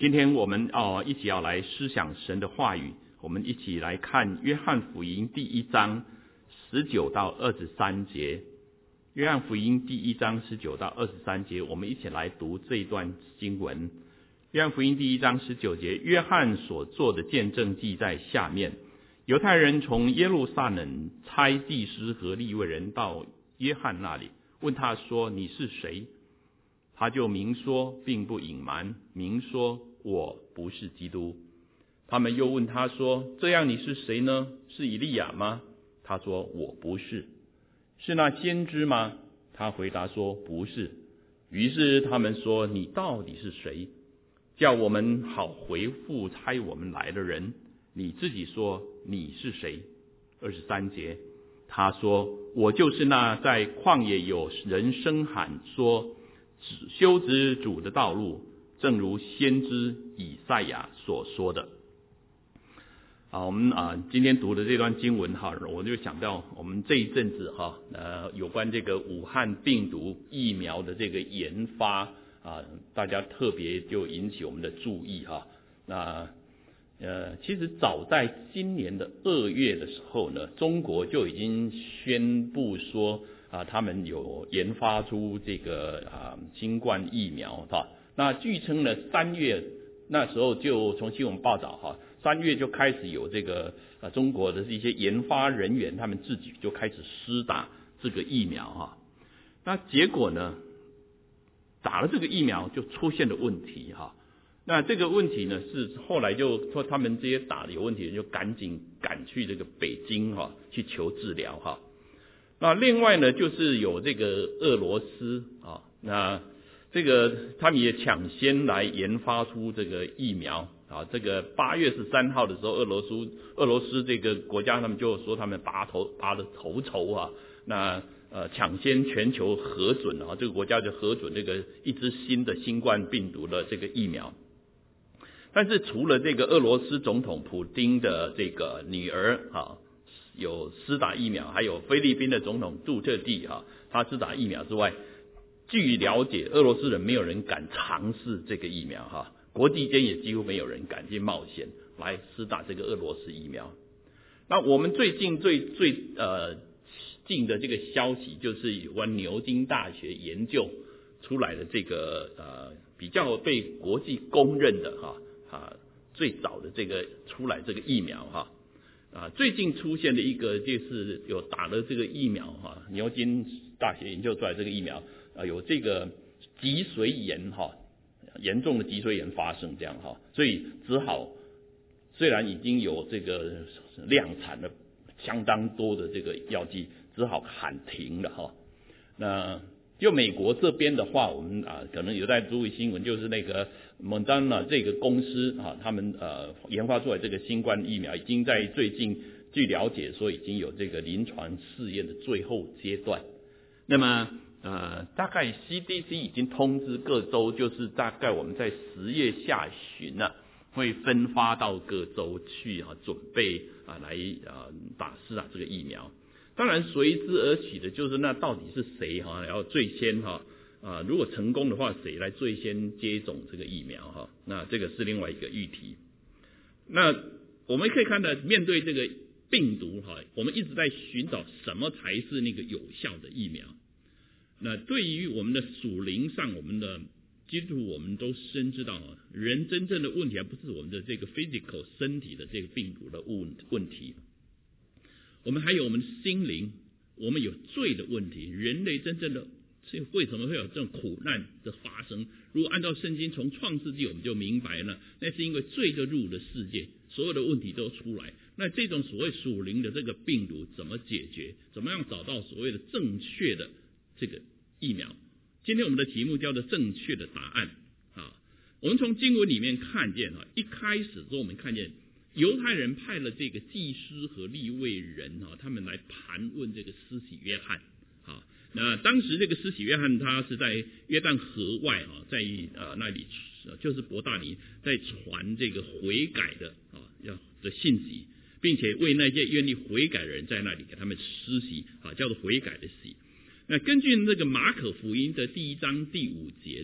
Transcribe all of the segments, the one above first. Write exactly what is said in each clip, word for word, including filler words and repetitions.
今天我们哦一起要来思想神的话语，我们一起来看约翰福音第一章十九到二十三节。约翰福音第一章十九到二十三节，我们一起来读这一段经文。约翰福音第一章十九节，约翰所做的见证记在下面。犹太人从耶路撒冷差祭司和利未人到约翰那里，问他说：“你是谁？”他就明说，并不隐瞒，明说：“我不是基督。”他们又问他说：“这样你是谁呢？是以利亚吗？”他说：“我不是。”“是那先知吗？”他回答说：“不是。”于是他们说：“你到底是谁？叫我们好回复差我们来的人。你自己说你是谁？”二十三节，他说：“我就是那在旷野有人声喊说，修直主的道路，正如先知以赛亚所说的。”啊，我们啊今天读的这段经文哈，我就想到我们这一阵子哈，呃，有关这个武汉病毒疫苗的这个研发啊，大家特别就引起我们的注意哈。那呃，其实早在今年的二月的时候呢，中国就已经宣布说啊，他们有研发出这个啊新冠疫苗哈。那据称呢，三月那时候就从新闻报道哈，三月就开始有这个啊中国的一些研发人员，他们自己就开始施打这个疫苗哈。那结果呢，打了这个疫苗就出现了问题哈。那这个问题呢，是后来就说他们这些打的有问题的人就赶紧赶去这个北京哈去求治疗哈。那另外呢，就是有这个俄罗斯啊，那这个他们也抢先来研发出这个疫苗啊。这个八月十三号的时候，俄罗斯俄罗斯这个国家他们就说他们拔头拔了头筹啊，那呃抢先全球核准啊，这个国家就核准这个一支新的新冠病毒的这个疫苗。但是除了这个俄罗斯总统普丁的这个女儿啊有施打疫苗，还有菲律宾的总统杜特地啊他施打疫苗之外，据了解，俄罗斯人没有人敢尝试这个疫苗哈，国际间也几乎没有人敢去冒险来施打这个俄罗斯疫苗。那我们最近最最呃近的这个消息，就是有关牛津大学研究出来的这个呃比较被国际公认的哈啊最早的这个出来这个疫苗哈啊最近出现的一个就是有打了这个疫苗哈，牛津大学研究出来这个疫苗啊有这个脊髓炎哈，严重的脊髓炎发生这样哈，所以只好虽然已经有这个量产了相当多的这个药剂，只好喊停了哈。那就美国这边的话，我们啊可能有在注意新闻，就是那个蒙丹娜这个公司啊，他们呃研发出来这个新冠疫苗，已经在最近据了解说已经有这个临床试验的最后阶段。那么呃大概 C D C 已经通知各州，就是大概我们在十月下旬呢、啊，会分发到各州去啊，准备啊来啊打施打这个疫苗。当然随之而起的就是那到底是谁哈要最先哈啊如果成功的话，谁来最先接种这个疫苗哈？那这个是另外一个议题。那我们可以看到，面对这个病毒哈，我们一直在寻找什么才是那个有效的疫苗。那对于我们的属灵上，我们的基督徒我们都深知道啊，人真正的问题还不是我们的这个 physical 身体的这个病毒的问问题。我们还有我们心灵，我们有罪的问题。人类真正的为什么会有这种苦难的发生？如果按照圣经从创世纪我们就明白了，那是因为罪就入了世界，所有的问题都出来。那这种所谓属灵的这个病毒怎么解决？怎么样找到所谓的正确的这个疫苗？今天我们的题目叫做正确的答案啊。我们从经文里面看见啊，一开始的时候我们看见犹太人派了这个祭司和利未人啊，他们来盘问这个施洗约翰啊。那当时这个施洗约翰他是在约旦河外啊，在呃那里就是伯大尼，在传这个悔改的啊要的信息，并且为那些愿意悔改的人在那里给他们施洗啊，叫做悔改的洗。那根据这个马可福音的第一章第五节呢，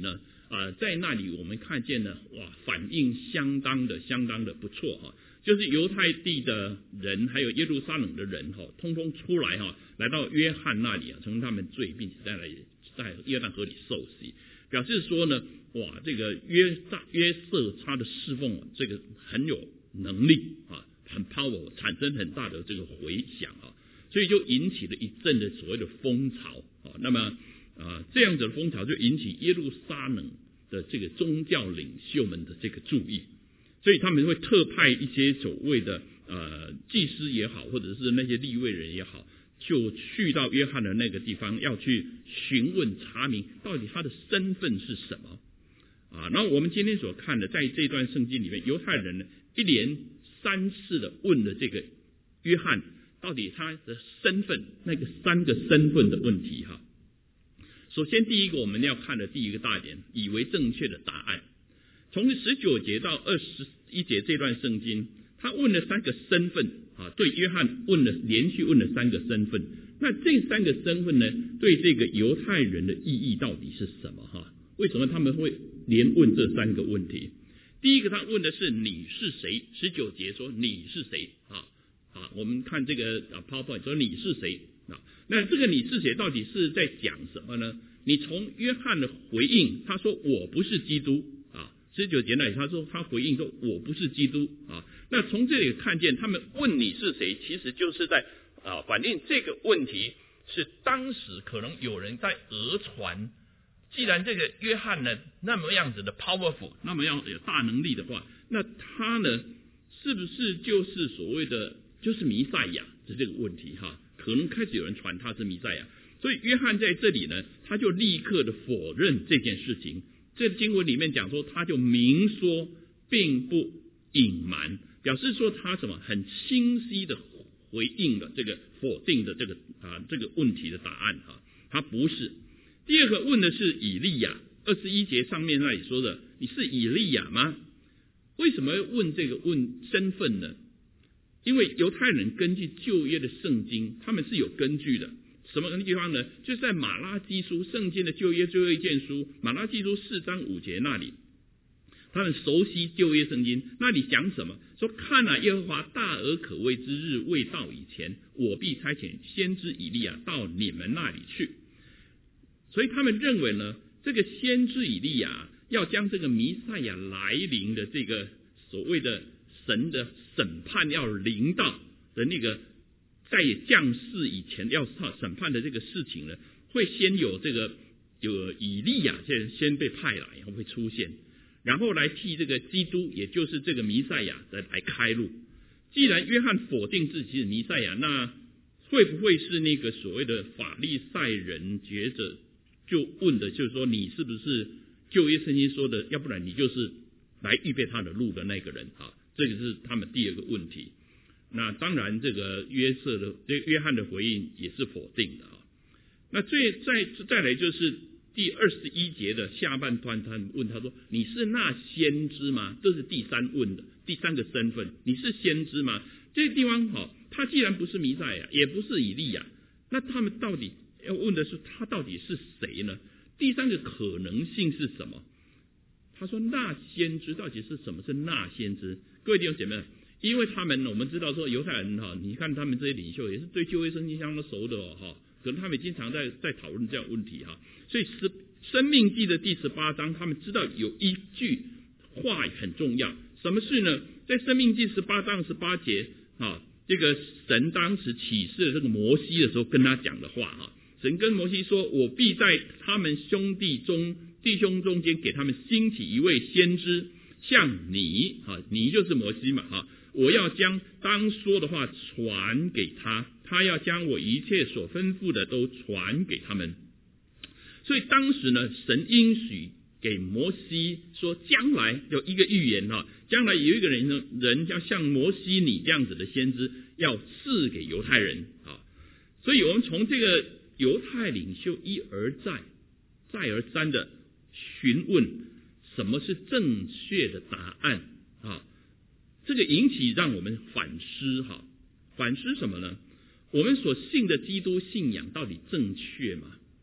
啊，在那里我们看见呢，哇，反应相当的相当的不错哈，就是犹太地的人还有耶路撒冷的人哈，通通出来哈，来到约翰那里啊，承认他们罪，并且在那里在约旦河里受洗，表示说呢，哇，这个约约瑟他的侍奉这个很有能力啊，很 power， 产生很大的这个回响啊，所以就引起了一阵的所谓的风潮啊，那么。啊，这样子的风潮就引起耶路撒冷的这个宗教领袖们的这个注意，所以他们会特派一些所谓的呃祭司也好，或者是那些利未人也好，就去到约翰的那个地方，要去询问查明到底他的身份是什么啊。然后我们今天所看的，在这段圣经里面，犹太人呢一连三次的问了这个约翰到底他的身份，那个三个身份的问题哈。首先，第一个我们要看的第一个大点，以为正确的答案。从十九节到二十一节这段圣经，他问了三个身份啊，对约翰问了连续问了三个身份。那这三个身份呢，对这个犹太人的意义到底是什么？哈，为什么他们会连问这三个问题？第一个，他问的是你是谁？十九节说你是谁？啊啊，我们看这个 PowerPoint 说你是谁？啊，那这个你是谁到底是在讲什么呢？你从约翰的回应，他说我不是基督啊，十九节那里他说他回应说我不是基督啊。那从这里看见他们问你是谁，其实就是在啊反映这个问题是当时可能有人在讹传，既然这个约翰呢那么样子的 powerful， 那么样有大能力的话，那他呢是不是就是所谓的就是弥赛亚的这个问题哈？可能开始有人传他是弥赛亚，所以约翰在这里呢，他就立刻的否认这件事情。这经文里面讲说，他就明说，并不隐瞒，表示说他什么很清晰的回应了这个否定的这个啊这个问题的答案哈，他不是。第二个问的是以利亚，二十一节上面那里说的，你是以利亚吗？为什么要问这个问身份呢？因为犹太人根据旧约的圣经，他们是有根据的。什么地方呢？就是在马拉基书，圣经的旧约最后一卷书，马拉基书四章五节那里，他们熟悉旧约圣经，那里讲什么？说看啊，耶和华大而可畏之日未到以前，我必差遣先知以利亚到你们那里去。所以他们认为呢，这个先知以利亚要将这个弥赛亚来临的这个所谓的神的审判要临到的那个在降世以前要审判的这个事情呢，会先有这个有以利亚先先被派来，然后会出现，然后来替这个基督，也就是这个弥赛亚的来开路。既然约翰否定自己是弥赛亚，那会不会是那个所谓的法利赛人觉着就问的，就是说你是不是旧约圣经说的，要不然你就是来预备他的路的那个人啊？这个是他们第二个问题。那当然，这个约瑟的这约翰的回应也是否定的啊。那最再再来就是第二十一节的下半段，他问他说：“你是那先知吗？”这是第三问的第三个身份，你是先知吗？这个地方好，他既然不是弥赛亚，也不是以利亚，那他们到底要问的是他到底是谁呢？第三个可能性是什么？他说那先知到底是什么？是那先知？各位弟兄姐妹，因为他们我们知道说犹太人哈，你看他们这些领袖也是对旧约圣经相当熟的哦哈，可能他们经常在在讨论这样问题哈。所以十生命记的第十八章，他们知道有一句话很重要，什么事呢？在生命记十八章十八节啊，这个神当时启示了这个摩西的时候跟他讲的话啊，神跟摩西说：“我必在他们兄弟中弟兄中间给他们兴起一位先知，像你啊，你就是摩西嘛啊。”我要将当说的话传给他，他要将我一切所吩咐的都传给他们。所以当时呢，神应许给摩西说，将来有一个预言哈，将来有一个人呢，人要像摩西你这样子的先知，要赐给犹太人啊。所以我们从这个犹太领袖一而再、再而三的询问什么是正确的答案啊。这个引起让我们反思哈，反思什么呢？我们所信的基督信仰到底正确吗？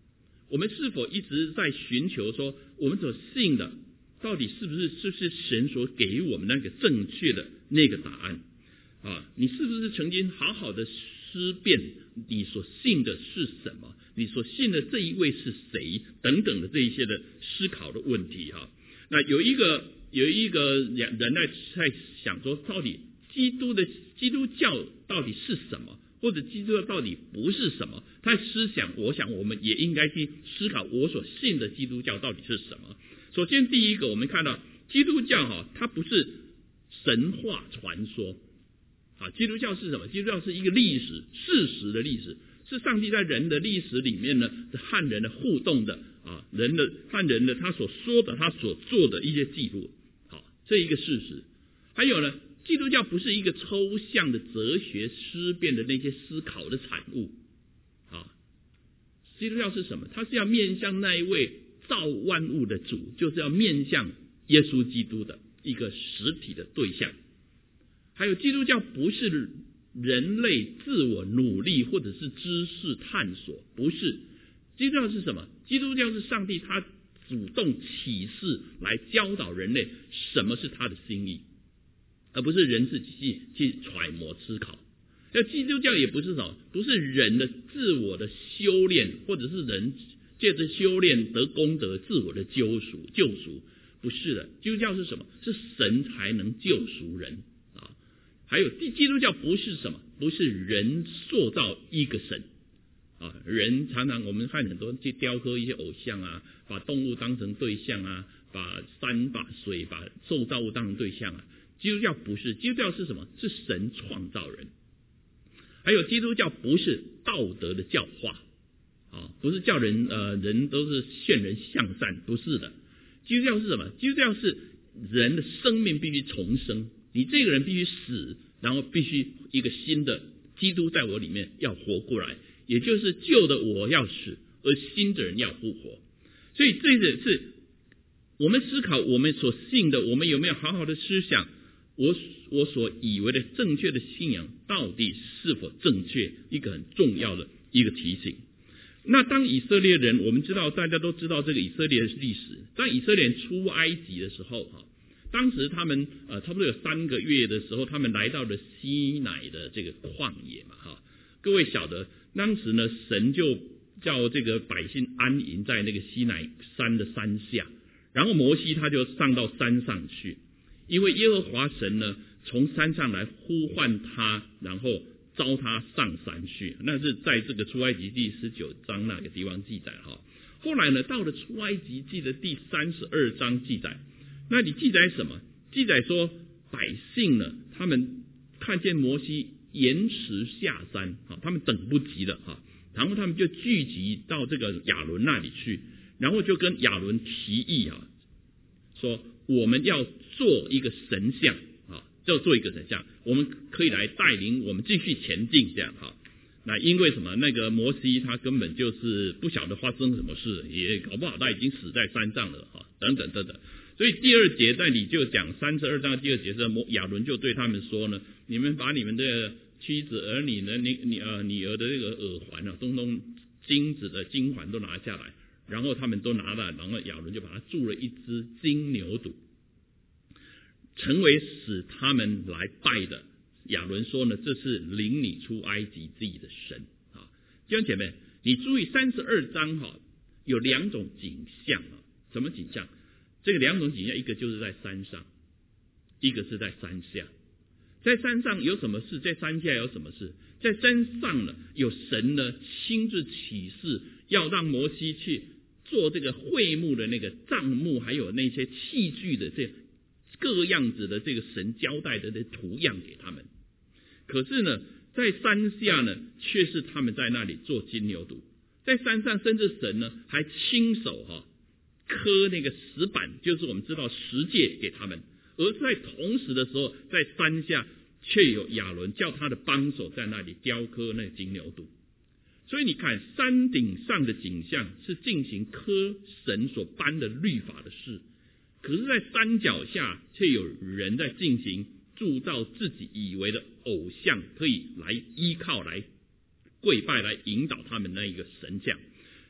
我们是否一直在寻求说，我们所信的到底是不是是不是神所给予我们那个正确的那个答案啊？你是不是曾经好好的思辨你所信的是什么？你所信的这一位是谁？等等的这一些的思考的问题哈。那有一个有一个人在在想说，到底基督的基督教到底是什么？或者基督教到底不是什么？他思想，我想我们也应该去思考，我所信的基督教到底是什么？首先，第一个，我们看到基督教哈，它不是神话传说啊。基督教是什么？基督教是一个历史事实的历史，是上帝在人的历史里面呢和人的互动的啊，人的和人的他所说的、他所做的一些记录。好，这一个事实。还有呢，基督教不是一个抽象的哲学思辨的那些思考的产物啊。基督教是什么？它是要面向那一位造万物的主，就是要面向耶稣基督的一个实体的对象。还有，基督教不是人类自我努力或者是知识探索，不是。基督教是什么？基督教是上帝他主动启示来教导人类什么是他的心意，而不是人自己去揣摩思考。那基督教也不是什么，不是人的自我的修炼，或者是人借着修炼得功德、自我的救赎、救赎，不是的。基督教是什么？是神才能救赎人啊！还有，基督教不是什么？不是人塑造一个神啊！人常常我们看很多去雕刻一些偶像啊，把动物当成对象啊，把山、把水、把受造物当成对象啊。基督教不是，基督教是什么？是神创造人。还有，基督教不是道德的教化啊，不是叫人呃人都是劝人向善，不是的。基督教是什么？基督教是人的生命必须重生，你这个人必须死，然后必须一个新的基督在我里面要活过来，也就是旧的我要死，而新的人要复活。所以这个是我们思考我们所信的，我们有没有好好的思想，我我所以为的正确的信仰到底是否正确，一个很重要的一个提醒。那当以色列人，我们知道大家都知道这个以色列的历史，当以色列人出埃及的时候哈，当时他们呃差不多有三个月的时候，他们来到了西乃的这个旷野嘛哈。各位晓得，当时呢，神就叫这个百姓安营在那个西乃山的山下，然后摩西他就上到山上去，因为耶和华神呢从山上来呼唤他，然后召他上山去，那是在这个出埃及记十九章那个地方记载哈。后来呢，到了出埃及记的第三十二章记载，那你记载什么？记载说百姓呢，他们看见摩西延迟下山，他们等不及了哈，然后他们就聚集到这个亚伦那里去，然后就跟亚伦提议啊，说我们要做一个神像啊，就做一个神像，我们可以来带领我们继续前进这样哈。那因为什么？那个摩西他根本就是不晓得发生什么事，也搞不好他已经死在山上了哈，等等等等。所以第二节在里就讲三十二章的第二节是亚伦就对他们说呢，你们把你们的妻子儿女呢，你你呃女儿的这个耳环啊，东东金子的金环都拿下来，然后他们都拿了，然后亚伦就把它铸了一只金牛犊，成为使他们来拜的。亚伦说呢，这是领你出埃及自己的神啊。弟兄姐妹，你注意三十二章哈，有两种景象啊。什么景象？这个两种景象，一个就是在山上，一个是在山下。在山上有什么事？在山下有什么事？在山上呢，有神呢亲自启示，要让摩西去做这个会幕的那个帐幕，还有那些器具的这各样子的这个神交代的这图样给他们。可是呢，在山下呢，却是他们在那里做金牛犊。在山上，甚至神呢还亲手哈、啊、刻那个石板，就是我们知道石戒给他们。而在同时的时候，在山下却有亚伦叫他的帮手在那里雕刻那金牛犊。所以你看，山顶上的景象是进行刻神所颁的律法的事，可是在山脚下却有人在进行铸造自己以为的偶像，可以来依靠来跪拜来引导他们那一个神像。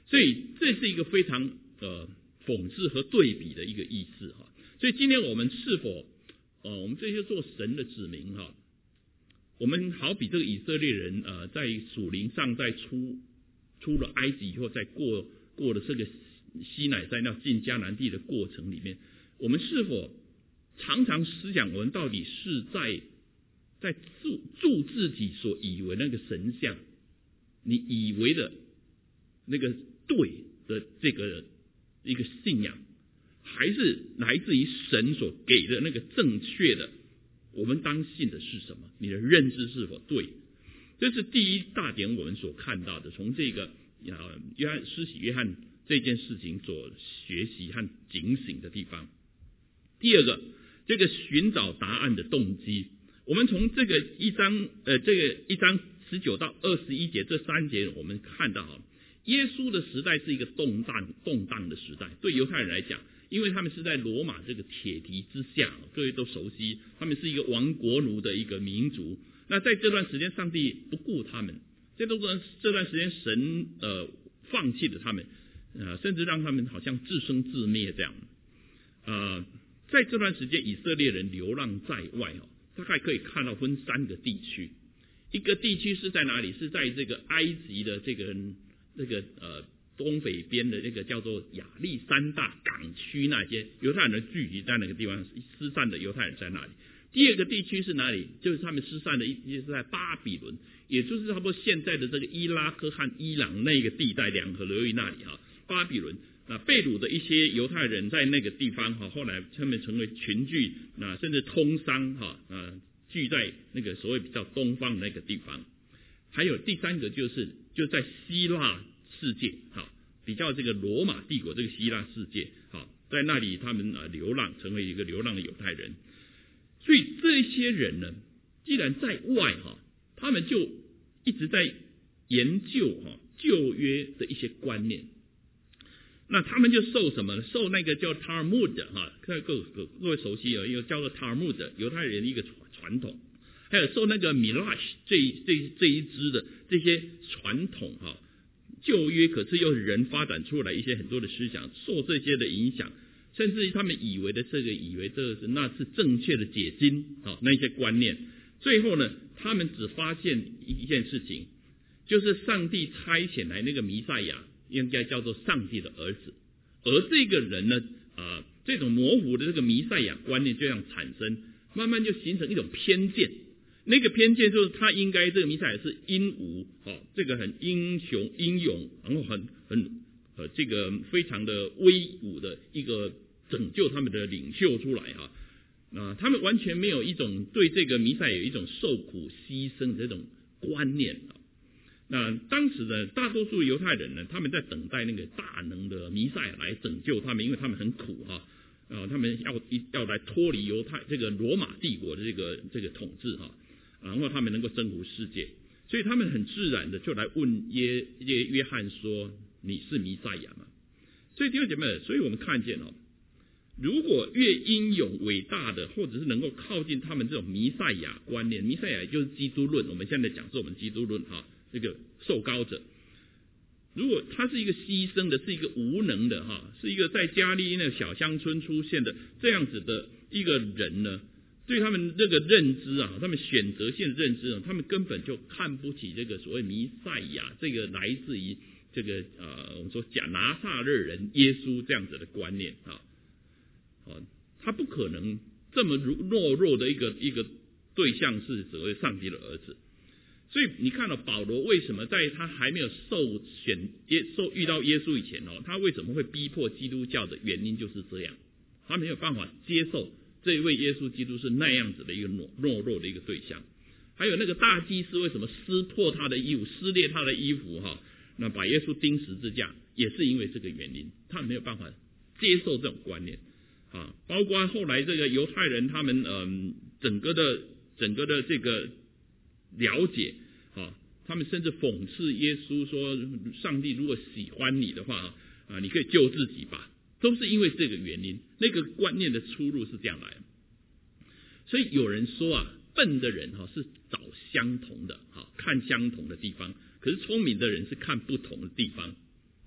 所以这是一个非常呃讽刺和对比的一个意思哈。所以今天我们是否呃我们这些做神的子民哈，我们好比这个以色列人呃在属灵上在出出了埃及以后，在过过了这个西乃山要进迦南地的过程里面，我们是否常常思想，我们到底是在在铸铸自己所以为那个神像，你以为的那个对的这个一个信仰，还是来自于神所给的那个正确的？我们当信的是什么？你的认知是否对？这是第一大点，我们所看到的，从这个呃约翰施洗约翰这件事情所学习和警醒的地方。第二个，这个寻找答案的动机，我们从这个一章呃这个一章十九到二十一节这三节，我们看到哈，耶稣的时代是一个动荡动荡的时代，对犹太人来讲，因为他们是在罗马这个铁蹄之下，各位都熟悉，他们是一个亡国奴的一个民族。那在这段时间，上帝不顾他们，这段这段时间神呃放弃了他们，呃甚至让他们好像自生自灭这样。呃，在这段时间，以色列人流浪在外哦，大概可以看到分三个地区。一个地区是在哪里？是在这个埃及的这个这个呃东北边的那个叫做亚历山大港区，那些犹太人聚集在那个地方，失散的犹太人在那里。第二个地区是哪里？就是他们失散的，也是在巴比伦，也就是差不多现在的这个伊拉克和伊朗那个地带两河流域那里哈，巴比伦。那贝鲁的一些犹太人在那个地方哈，后来他们成为群聚，那甚至通商哈，呃，聚在那个所谓比较东方的那个地方。还有第三个就是就在希腊世界哈，比较这个罗马帝国这个希腊世界哈，在那里他们啊流浪，成为一个流浪的犹太人。所以这些人呢，既然在外哈，他们就一直在研究哈旧约的一些观念。那他们就受什么呢？受那个叫 Talmud 哈，各各各各位熟悉啊，一个叫做 Talmud 犹太人一个传统，还有受那个 Midrash 这这这一支的这些传统哈，旧约可是又人发展出来一些很多的思想，受这些的影响。甚至于他们以为的这个，以为这个是那是正确的解经啊，那些观念，最后呢，他们只发现一件事情，就是上帝差遣来那个弥赛亚，应该叫做上帝的儿子，而这个人呢，啊、呃，这种模糊的这个弥赛亚观念这样产生，慢慢就形成一种偏见。那个偏见就是他应该这个弥赛亚是英武，哦，这个很英雄英勇，然后很很呃这个非常的威武的一个。拯救他们的领袖出来啊，啊，他们完全没有一种对这个弥赛亚有一种受苦牺牲的这种观念啊。那当时的大多数犹太人呢，他们在等待那个大能的弥赛亚来拯救他们，因为他们很苦哈，啊，他们要要来脱离犹太这个罗马帝国的这个这个统治哈，然后他们能够征服世界，所以他们很自然的就来问耶耶约翰说：“你是弥赛亚吗？”所以弟兄姐妹，所以我们看见哦。如果越英勇伟大的，或者是能够靠近他们这种弥赛亚观念，弥赛亚就是基督论，我们现在讲是我们基督论哈，这个受膏者，如果他是一个牺牲的，是一个无能的哈，是一个在加利利那个小乡村出现的这样子的一个人呢，对他们这个认知啊，他们选择性的认知啊，他们根本就看不起这个所谓弥赛亚，这个来自于这个呃我们说假拿撒勒人耶稣这样子的观念啊。啊，他不可能这么懦弱的一个一个对象是所谓上帝的儿子，所以你看到保罗为什么在他还没有受选耶受遇到耶稣以前哦，他为什么会逼迫基督教的原因就是这样，他没有办法接受这一位耶稣基督是那样子的一个懦懦弱的一个对象。还有那个大祭司为什么撕破他的衣服，撕裂他的衣服哈，那把耶稣钉十字架，也是因为这个原因，他没有办法接受这种观念。啊，包括后来这个犹太人，他们嗯，整个的整个的这个了解啊，他们甚至讽刺耶稣说，上帝如果喜欢你的话啊，你可以救自己吧，都是因为这个原因。那个观念的出路是这样来的。所以有人说啊，笨的人哈是找相同的哈，看相同的地方，可是聪明的人是看不同的地方。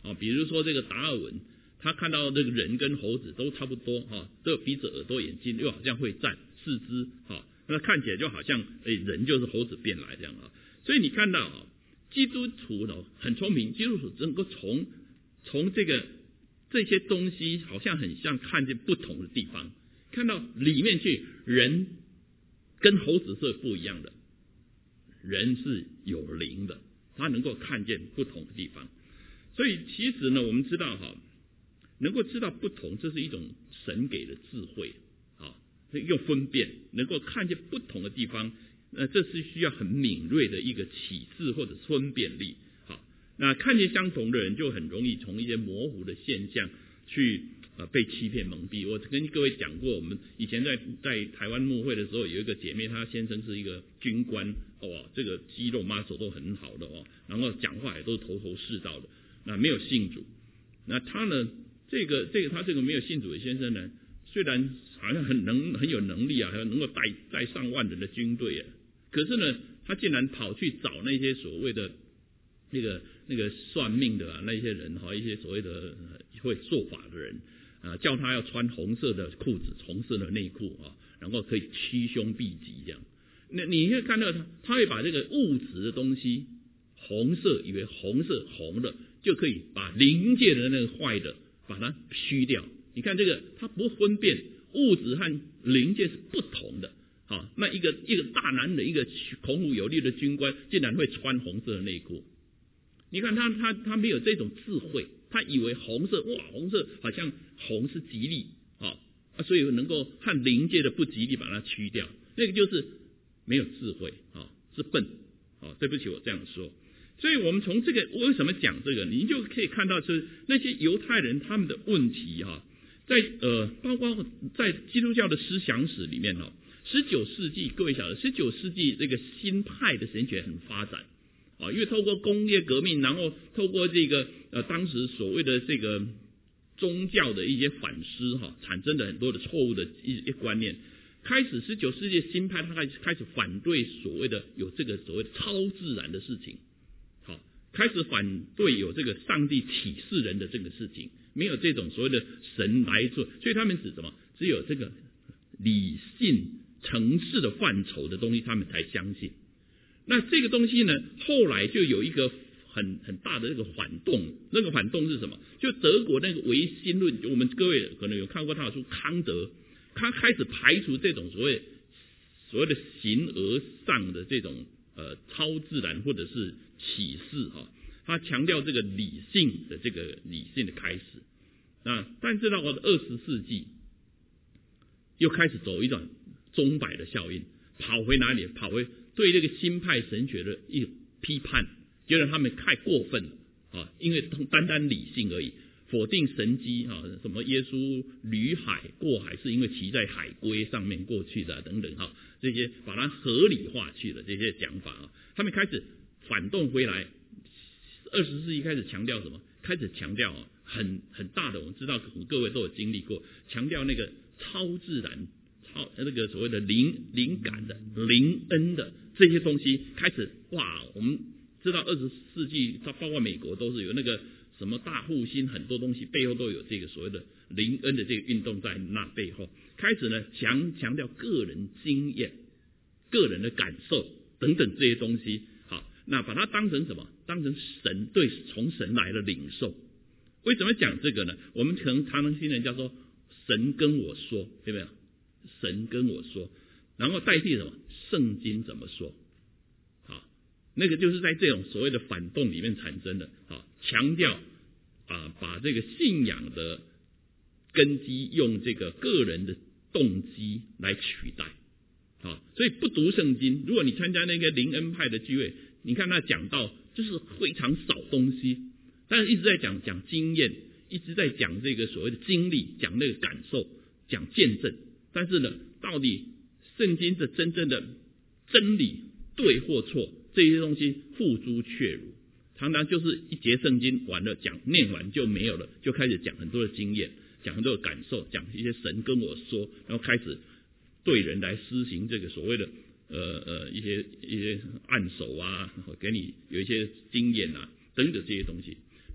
啊，比如说这个达尔文，他看到这个人跟猴子都差不多啊，都有鼻子、耳朵、眼睛，又好像会站，四肢啊，那看起来就好像诶人就是猴子变来这样啊。所以你看到啊，基督徒呢很聪明，基督徒能够从从这个这些东西，好像很像看见不同的地方，看到里面去，人跟猴子是不一样的，人是有灵的，他能够看见不同的地方。所以其实呢，我们知道哈，能够知道不同，这是一种神给的智慧啊，又分辨，能够看见不同的地方。那这是需要很敏锐的一个启示或者分辨力。好，那看见相同的人就很容易从一些模糊的现象去呃被欺骗蒙蔽。我跟各位讲过，我们以前在在台湾牧会的时候，有一个姐妹，她先生是一个军官，哇，这个肌肉 muscle 都很好的哦，然后讲话也都是头头是道的，那没有信主。那他呢，这个这个他这个没有信主的先生呢，虽然好像很能很有能力啊，还能够带带上万人的军队啊。可是呢，他竟然跑去找那些所谓的那个那个算命的啊，那些人哈，一些所谓的会做法的人啊，叫他要穿红色的裤子、红色的内裤啊，然后可以驱凶避吉这样。那你会看到他，他会把这个物质的东西，红色以为红色红的就可以把灵界的那个坏的把它驱掉。你看这个，他不分辨物质和灵界是不同的。好，那一个一个大男人，一个孔武有力的军官，竟然会穿红色的内裤。你看他他他没有这种智慧，他以为红色哇，红色好像红是吉利啊，所以能够和灵界的不吉利把它驱掉。那个就是没有智慧啊，是笨啊。对不起，我这样说。所以我们从这个为什么讲这个，你就可以看到是那些犹太人他们的问题啊，在呃，包括在基督教的思想史里面哦。十九世纪，各位晓得，十九世纪这个新派的神学很发展啊，因为透过工业革命，然后透过这个呃当时所谓的这个宗教的一些反思哈、啊，产生了很多的错误的一些观念。开始十九世纪新派，他开始开始反对所谓的有这个所谓的超自然的事情，好、啊，开始反对有这个上帝启示人的这个事情，没有这种所谓的神来做，所以他们指什么？只有这个理性。城市的范畴的东西，他们才相信。那这个东西呢，后来就有一个很很大的这个反动。那个反动是什么？就德国那个唯心论，我们各位可能有看过他的书，康德，他开始排除这种所谓所谓的形而上的这种呃超自然或者是启示哈、啊，他强调这个理性的这个理性的开始。啊，但是到了二十世纪，又开始走一种钟摆的效应，跑回哪里？跑回对这个新派神学的一种批判，觉得他们太过分了啊！因为单单理性而已，否定神迹啊，什么耶稣履海过海是因为骑在海龟上面过去的等等哈，这些把它合理化去了这些讲法啊，他们开始反动回来。二十世纪开始强调什么？开始强调啊，很很大的，我们知道各位都有经历过，强调那个超自然。超那个所谓的灵灵感的灵恩的这些东西开始哇，我们知道二十世纪，它包括美国都是有那个什么大复兴，很多东西背后都有这个所谓的灵恩的这个运动在那背后，开始呢强强调个人经验、个人的感受等等这些东西。好，那把它当成什么？当成神对从神来的领受。为什么讲这个呢？我们可能常常听人叫做神跟我说，对不对？神跟我说，然后代替什么？圣经怎么说？好，那个就是在这种所谓的反动里面产生的。好，强调啊，把这个信仰的根基用这个个人的动机来取代。好，所以不读圣经，如果你参加那个灵恩派的聚会，你看他讲到就是非常少东西，但是一直在讲讲经验，一直在讲这个所谓的经历，讲那个感受，讲见证。但是呢，到底圣经的真正的真理对或错，这些东西付诸阙如，常常就是一节圣经完了讲，念完就没有了，就开始讲很多的经验，讲很多的感受，讲一些神跟我说，然后开始对人来施行这个所谓的呃呃一些一些按手啊，给你有一些经验啊等等这些东西。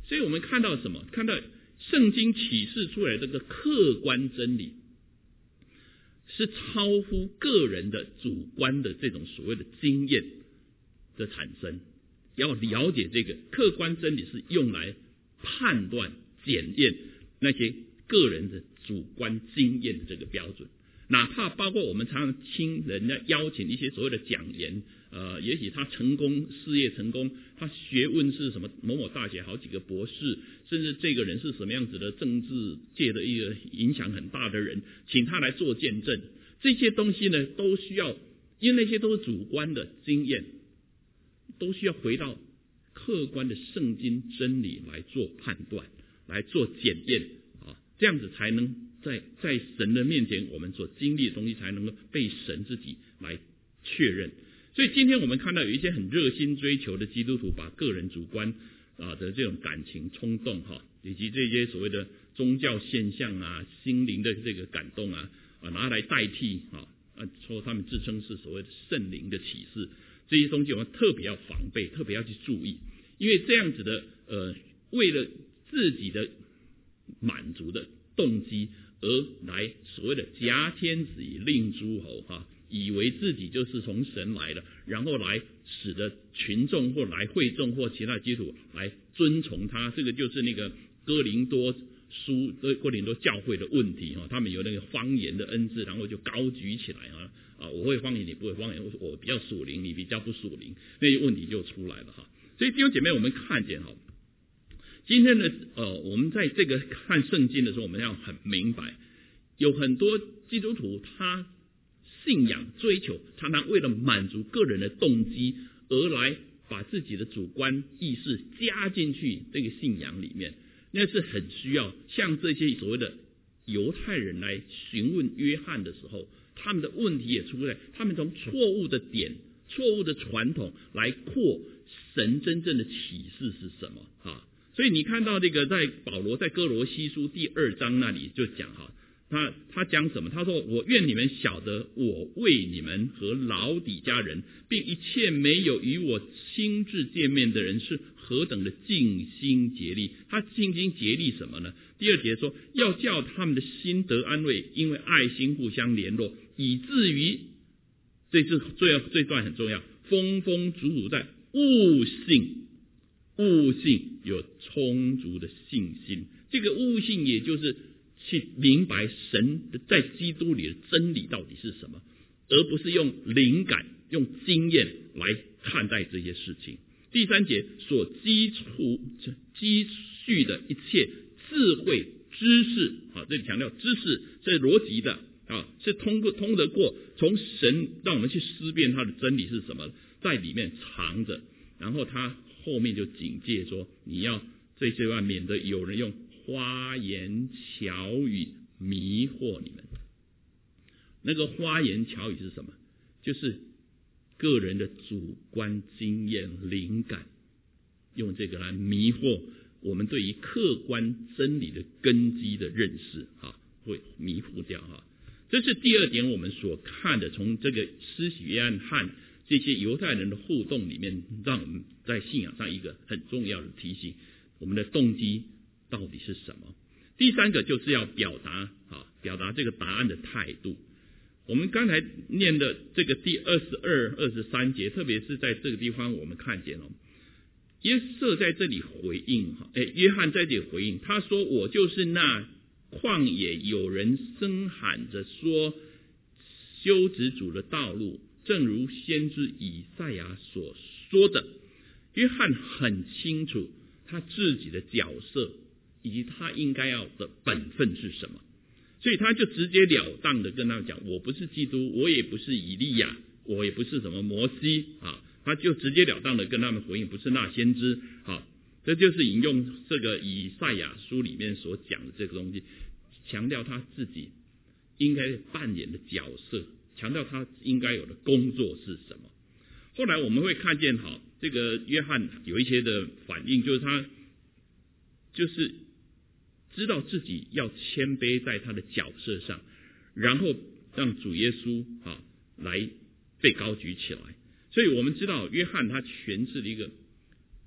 所以我们看到什么？看到圣经启示出来的这个客观真理，是超乎个人的主观的这种所谓的经验的产生。要了解这个客观真理是用来判断、检验那些个人的主观经验的这个标准。哪怕包括我们常常听人家邀请一些所谓的讲员，呃，也许他成功事业成功，他学问是什么某某大学好几个博士，甚至这个人是什么样子的政治界的一个影响很大的人，请他来做见证，这些东西呢都需要，因为那些都是主观的经验，都需要回到客观的圣经真理来做判断，来做检验啊，这样子才能在在神的面前，我们所经历的东西才能够被神自己来确认。所以今天我们看到有一些很热心追求的基督徒，把个人主观啊的这种感情冲动哈，以及这些所谓的宗教现象啊、心灵的这个感动啊，啊拿来代替啊，啊说他们自称是所谓的圣灵的启示，这些东西我们特别要防备，特别要去注意，因为这样子的呃，为了自己的满足的动机。而来所谓的挟天子以令诸侯哈，以为自己就是从神来的，然后来使得群众或来会众或其他基督徒来遵从他，这个就是那个哥林多书哥林多教会的问题哈，他们有那个方言的恩赐，然后就高举起来啊啊，我会方言你不会方言，我比较属灵你比较不属灵，那些问题就出来了哈。所以弟兄姐妹，我们看见哈。今天呢，呃，我们在这个看圣经的时候，我们要很明白，有很多基督徒他信仰追求，常常为了满足个人的动机，而来把自己的主观意识加进去这个信仰里面，那是很需要像这些所谓的犹太人来询问约翰的时候，他们的问题也出来，他们从错误的点、错误的传统来扩神真正的启示是什么啊？所以你看到这个在保罗在哥罗西书第二章那里就讲哈，他他讲什么？他说：“我愿你们晓得，我为你们和老底家人，并一切没有与我亲自见面的人，是何等的尽心竭力。”他尽心竭力什么呢？第二节说，要叫他们的心得安慰，因为爱心互相联络，以至于这是最这段很重要，丰丰足足在悟性。悟性有充足的信心，这个悟性也就是去明白神在基督里的真理到底是什么，而不是用灵感、用经验来看待这些事情。第三节所基础积蓄的一切智慧、知识，啊，这里强调知识是逻辑的啊，是通不通得过从神让我们去思辨他的真理是什么，在里面藏着，然后他。后面就警戒说，你要这些话，免得有人用花言巧语迷惑你们。那个花言巧语是什么？就是个人的主观经验、灵感，用这个来迷惑我们对于客观真理的根基的认识，哈，会迷惑掉哈。这是第二点，我们所看的，从这个施洗约翰和这些犹太人的互动里面，让我们在信仰上一个很重要的提醒：我们的动机到底是什么？第三个就是要表达啊，表达这个答案的态度。我们刚才念的这个第二十二、二十三节，特别是在这个地方，我们看见了约瑟在这里回应哈，哎，约翰在这里回应，他说：“我就是那旷野有人声喊着说，修直主的道路。”正如先知以赛亚所说的，约翰很清楚他自己的角色以及他应该要的本分是什么，所以他就直截了当的跟他们讲：我不是基督，我也不是以利亚，我也不是什么摩西啊，他就直截了当的跟他们回应，不是那先知啊。这就是引用这个以赛亚书里面所讲的这个东西，强调他自己应该扮演的角色，强调他应该有的工作是什么。后来我们会看见哈，这个约翰有一些的反应，就是他就是知道自己要谦卑在他的角色上，然后让主耶稣啊来被高举起来。所以我们知道约翰他诠释了一个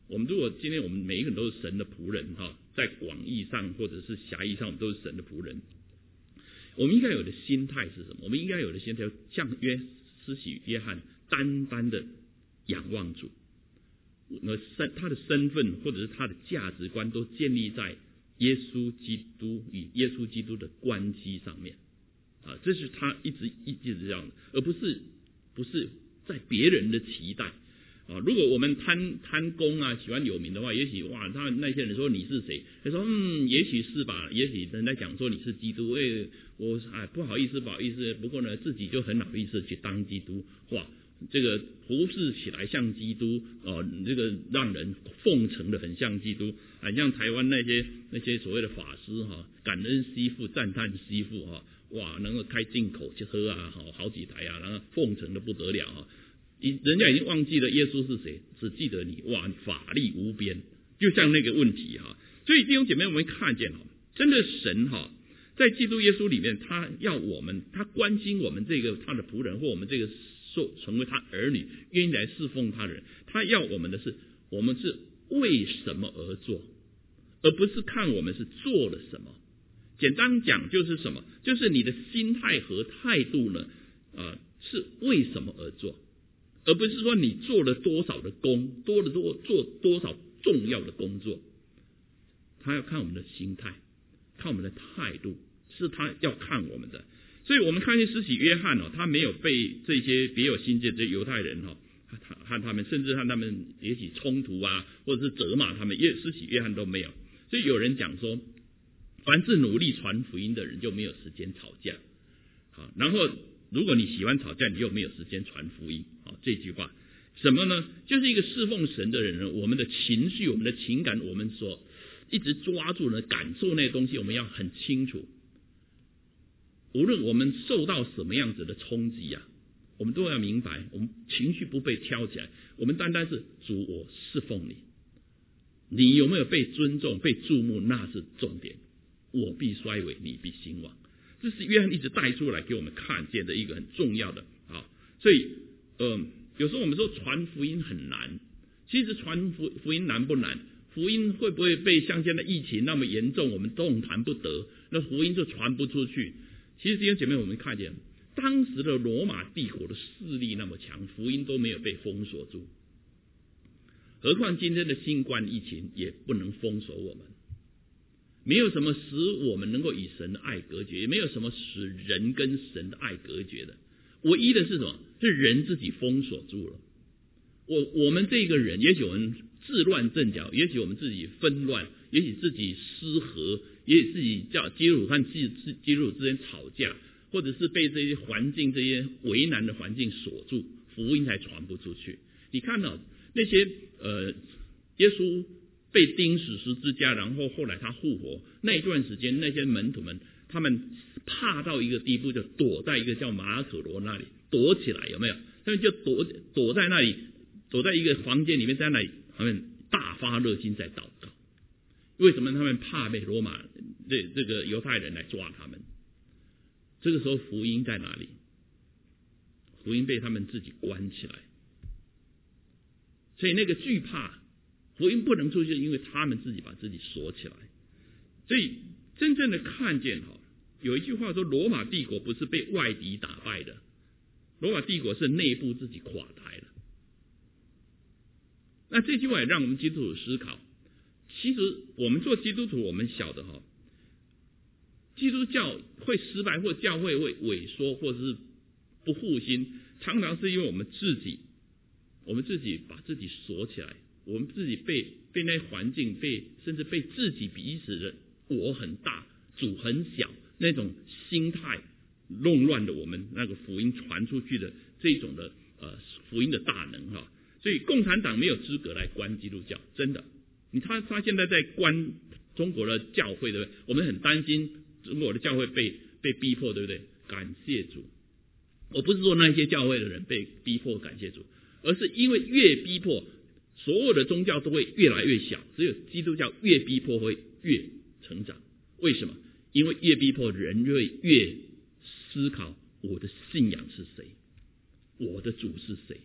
我们如果今天我们每一个人都是神的仆人哈，在广义上或者是狭义上，我们都是神的仆人。我们应该有的心态是什么？我们应该有的心态像约施洗约翰，单单的仰望主，那身他的身份或者是他的价值观都建立在耶稣基督与耶稣基督的关系上面啊，这是他一直一直这样的，而不是不是在别人的期待。啊，如果我们贪贪功啊，喜欢有名的话，也许哇，他那些人说你是谁？他说嗯，也许是吧，也许人家讲说你是基督，哎，我哎不好意思，不好意思，不过呢，自己就很好意思去当基督，哇，这个服侍起来像基督哦，这个让人奉承的很像基督，很像台湾那些那些所谓的法师哈、啊，感恩惜父，赞叹惜父哈、啊，哇，能够开进口车啊，好好几台啊，然后奉承的不得了啊。人家已经忘记了耶稣是谁，只记得你，哇，法力无边，就像那个问题哈。所以弟兄姐妹，我们看见哈，真的神哈，在基督耶稣里面，他要我们，他关心我们这个他的仆人或我们这个受成为他儿女，愿意来侍奉他的人，他要我们的是，我们是为什么而做，而不是看我们是做了什么。简单讲就是什么，就是你的心态和态度呢，呃，是为什么而做。而不是说你做了多少的工，多了多做多少重要的工作，他要看我们的心态，看我们的态度，是他要看我们的。所以我们看见施洗约翰哦，他没有被这些别有心计的犹太人哈，和他们甚至和他们也许冲突啊，或者是责骂他们，耶施洗约翰都没有。所以有人讲说，凡是努力传福音的人就没有时间吵架，好，然后。如果你喜欢吵架，你又没有时间传福音啊！这句话什么呢？就是一个侍奉神的人呢，我们的情绪、我们的情感，我们所一直抓住呢，感受那些东西，我们要很清楚。无论我们受到什么样子的冲击啊，我们都要明白，我们情绪不被挑起来，我们单单是主，我侍奉你。你有没有被尊重、被注目，那是重点。我必衰微，你必兴旺。这是约翰一直带出来给我们看见的一个很重要的啊，所以呃，有时候我们说传福音很难，其实传福福音难不难？福音会不会被像现在疫情那么严重，我们动弹不得，那福音就传不出去？其实弟兄姐妹，我们看见当时的罗马帝国的势力那么强，福音都没有被封锁住，何况今天的新冠疫情也不能封锁我们。没有什么使我们能够与神的爱隔绝，也没有什么使人跟神的爱隔绝的。唯一的是什么？是人自己封锁住了。我我们这个人，也许我们自乱阵脚，也许我们自己纷乱，也许自己失和，也许自己叫基督徒和基基督徒之间吵架，或者是被这些环境、这些为难的环境锁住，福音才传不出去。你看到、哦、那些呃，耶稣。被钉死十字架，然后后来他复活那一段时间，那些门徒们他们怕到一个地步，就躲在一个叫马可罗那里躲起来，有没有？他们就躲躲在那里，躲在一个房间里面，在那里他们大发热心在祷告。为什么他们怕被罗马这这个犹太人来抓他们？这个时候福音在哪里？福音被他们自己关起来，所以那个惧怕。福音不能出去，因为他们自己把自己锁起来。所以真正的看见哈，有一句话说，罗马帝国不是被外敌打败的，罗马帝国是内部自己垮台了。那这句话也让我们基督徒思考，其实我们做基督徒，我们晓得哈，基督教会失败，或教会会萎缩，或者是不复兴，常常是因为我们自己，我们自己把自己锁起来。我们自己被被那环境，被甚至被自己彼此的我很大，主很小那种心态弄乱了我们那个福音传出去的这种的呃福音的大能哈。所以共产党没有资格来关基督教，真的。你他他现在在关中国的教会，对不对？我们很担心中国的教会被被逼迫，对不对？感谢主，我不是说那些教会的人被逼迫感谢主，而是因为越逼迫。所有的宗教都会越来越小，只有基督教越逼迫会越成长。为什么？因为越逼迫，人会越思考我的信仰是谁，我的主是谁，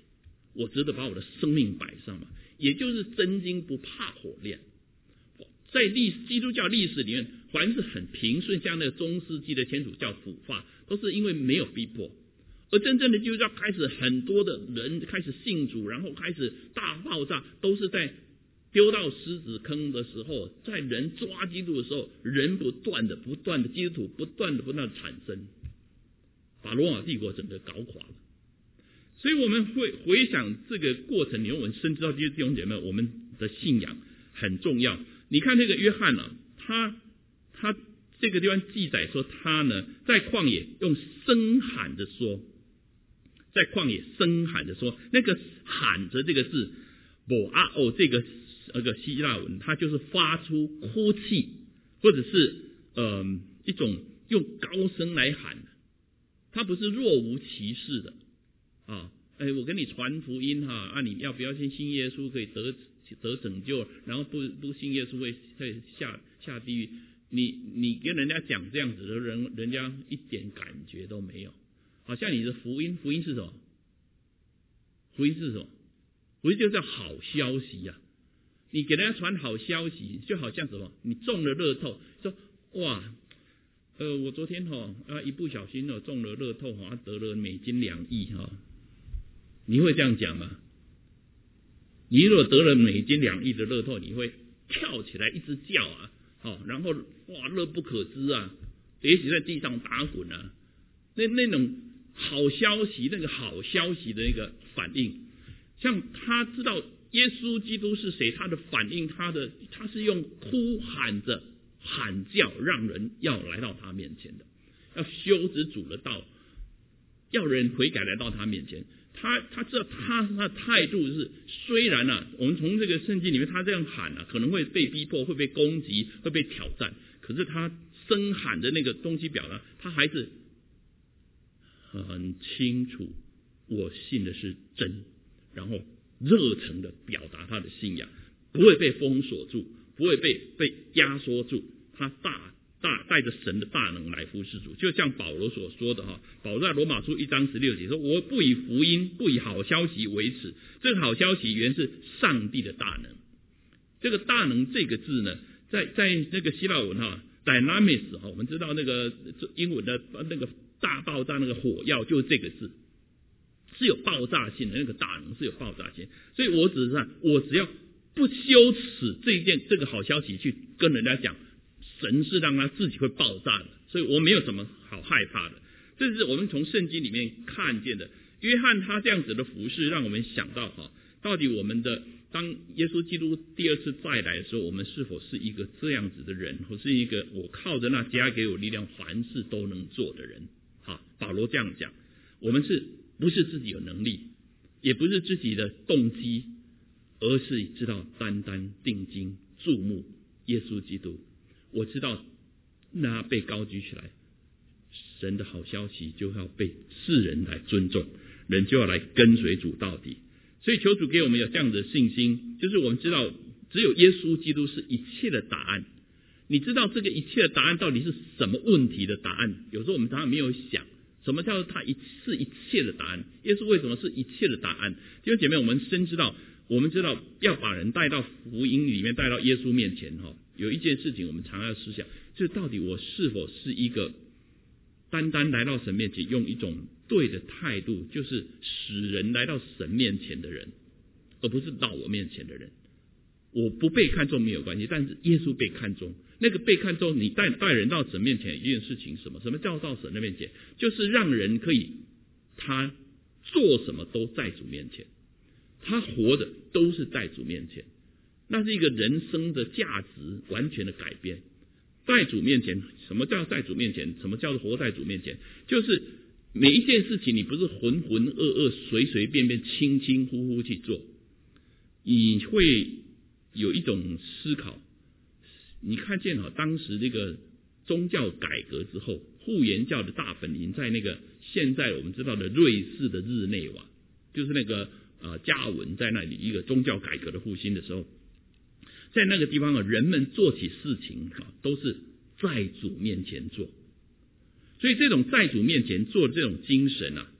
我值得把我的生命摆上吗？也就是真金不怕火炼。在历基督教历史里面，凡是很平顺，像那个中世纪的天主教腐化，都是因为没有逼迫。而真正的基督教开始，很多的人开始信主，然后开始大爆炸，都是在丢到狮子坑的时候，在人抓基督的时候，人不断的、不断的基督徒不断的、不断的产生，把罗马帝国整个搞垮了。所以我们会回想这个过程，你我们深知道，弟兄姐妹，我们的信仰很重要。你看这个约翰啊，他他这个地方记载说，他呢在旷野用声喊着说，在旷野声喊着说，那个喊着这个字波阿欧，这个那个希腊文，它就是发出哭泣，或者是呃一种用高声来喊，它不是若无其事的啊。哎，我跟你传福音哈，啊，你要不要先信耶稣可以得得拯救，然后不不信耶稣会会下下地狱？你你跟人家讲这样子的人，人家一点感觉都没有。好像你的福音，福音是什么？福音是什么？福音就叫好消息呀、啊！你给人家传好消息，就好像什么？你中了乐透，说哇，呃，我昨天哈啊一不小心哦中了乐透哈，得了美金两亿哈，你会这样讲吗？你如果得了美金两亿的乐透，你会跳起来一直叫啊，好，然后哇乐不可支啊，也许在地上打滚啊，那那种好消息，那个好消息的那个反应，像他知道耶稣基督是谁，他的反应，他的他是用哭喊着喊叫，让人要来到他面前的，要修直主的道，要人悔改来到他面前。他他知道他他的态度是，虽然啊，我们从这个圣经里面他这样喊啊，可能会被逼迫，会被攻击，会被挑战，可是他声喊的那个东西表达，他还是很清楚，我信的是真，然后热诚的表达他的信仰，不会被封锁住，不会被被压缩住，他大大带着神的大能来服侍主，就像保罗所说的哈，保罗在罗马书一章十六节说：“我不以福音，不以好消息为耻。”这个好消息原是上帝的大能。这个大能这个字呢，在在那个希腊文哈 ，dynamis 哈，我们知道那个英文的那个大爆炸那个火药就是这个字，是有爆炸性的，那个大能是有爆炸性。所以我只是我只要不羞耻这一件这个好消息去跟人家讲。神是让他自己会爆炸的，所以我没有什么好害怕的。这是我们从圣经里面看见的。约翰他这样子的服事，让我们想到哈，到底我们的当耶稣基督第二次再来的时候，我们是否是一个这样子的人，或是一个我靠着那加给我力量，凡事都能做的人？哈，保罗这样讲，我们是不是自己有能力，也不是自己的动机，而是知道单单定睛注目耶稣基督。我知道那被高举起来，神的好消息就要被世人来尊重，人就要来跟随主到底。所以求主给我们有这样的信心，就是我们知道只有耶稣基督是一切的答案。你知道这个一切的答案到底是什么问题的答案？有时候我们常常没有想，什么叫做他一是一切的答案？耶稣为什么是一切的答案？弟兄姐妹，我们深知道，我们知道要把人带到福音里面，带到耶稣面前哈。有一件事情我们常要思想，就是到底我是否是一个单单来到神面前用一种对的态度，就是使人来到神面前的人，而不是到我面前的人。我不被看重没有关系，但是耶稣被看重，那个被看重，你带带人到神面前一件事情，什么什么叫到神的面前，就是让人可以他做什么都在主面前，他活的都是在主面前。那是一个人生的价值完全的改变。在主面前，什么叫在主面前？什么叫做活在主面前？就是每一件事情，你不是浑浑噩噩、随随便便、轻轻忽忽去做，你会有一种思考。你看见哈，当时这个宗教改革之后，护原教的大本营在那个现在我们知道的瑞士的日内瓦，就是那个呃加尔文在那里一个宗教改革的复兴的时候。在那个地方啊，人们做起事情啊，都是在主面前做。所以这种在主面前做的这种精神啊，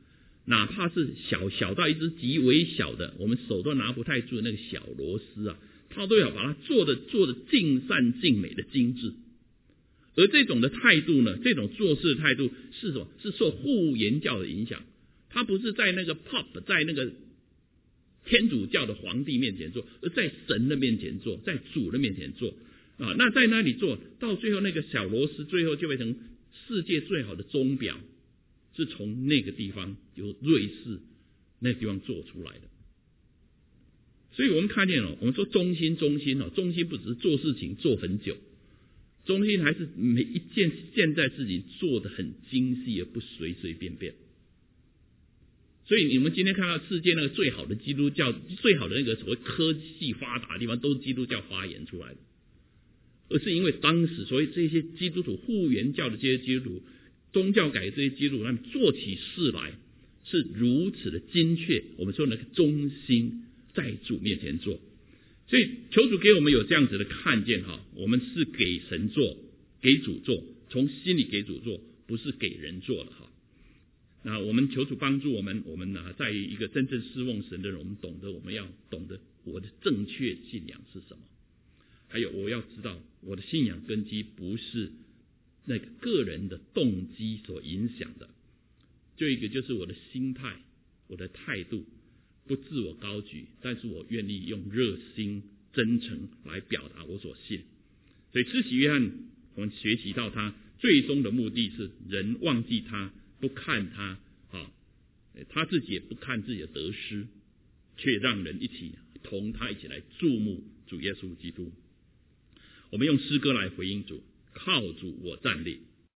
哪怕是小小到一只极微小的，我们手都拿不太住的那个小螺丝啊，他都要把它做的做的尽善尽美的精致。而这种的态度呢，这种做事的态度是什么？是受护原教的影响。他不是在那个 pop 在那个天主教的皇帝面前做，而在神的面前做，在主的面前做啊。那在那里做到最后，那个小螺丝最后就变成世界最好的钟表，是从那个地方由瑞士那个地方做出来的。所以我们看见了，我们说忠心忠心哦，忠心不只是做事情做很久，忠心还是每一件现在事情做得很精细，而不随随便便。所以你们今天看到世界那个最好的基督教，最好的那个所谓科技发达的地方，都是基督教发源出来的，而是因为当时所以这些基督徒护原教的这些基督徒，宗教改革这些基督徒，他们做起事来是如此的精确。我们说那个忠心在主面前做，所以求主给我们有这样子的看见哈，我们是给神做，给主做，从心里给主做，不是给人做的哈。那我们求主帮助我们，我们呢，在一个真正侍奉神的人，我们懂得我们要懂得我的正确信仰是什么，还有我要知道我的信仰根基不是那个个人的动机所影响的。就一个就是我的心态，我的态度，不自我高举，但是我愿意用热心真诚来表达我所信。所以施洗约翰我们学习到他最终的目的是人忘记他，不看他啊，他自己也不看自己的得失，却让人一起同他一起来注目主耶稣基督。我们用诗歌来回应主，靠主我站立。